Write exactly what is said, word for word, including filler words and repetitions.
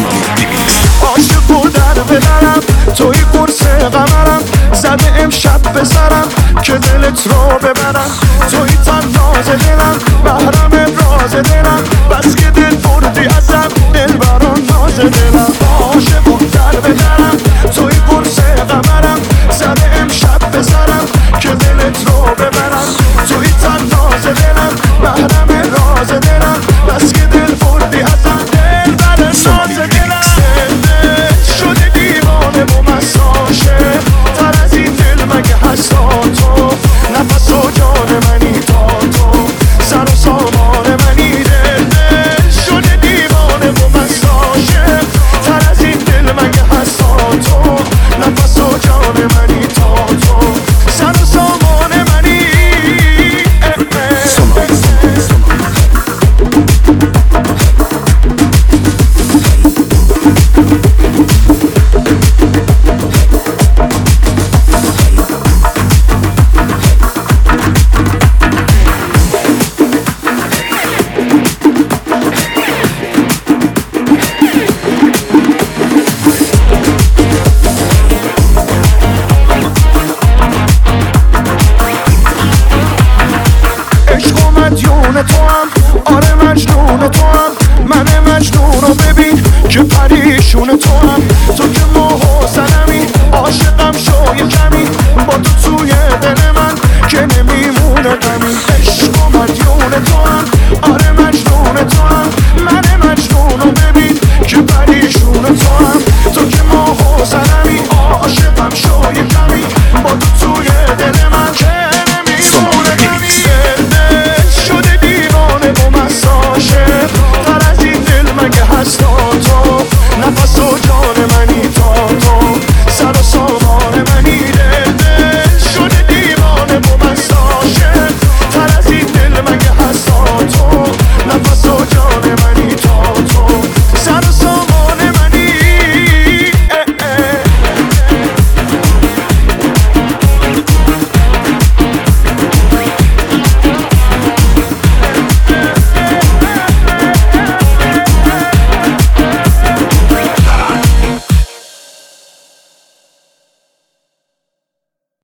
عاشق و در ببرم توی قرص قمرم زده امشب بسرم که دلت رو ببرم توی تناز دلم محرم راز دلم بس که دل بردی ازم دل بران ناز دلم عاشق و در ببرم توی قرص قمرم زده امشب بسرم که دلت رو ببرم توی تناز دلم محرم راز دلم بس که دل بردی ازم دل بران ناز دلم شده دیوانه و مساشه تر از این دل مگه هستا تو نفس و جان منی تا تو سر و سامان منی دل شده دیوانه و مساشه تر از این دل مگه هستا تو نفس و جان منی تا تو سر و سامان منی مدیون تو هم آره مجنون تو هم من مجنون رو ببین که پریشون تو هم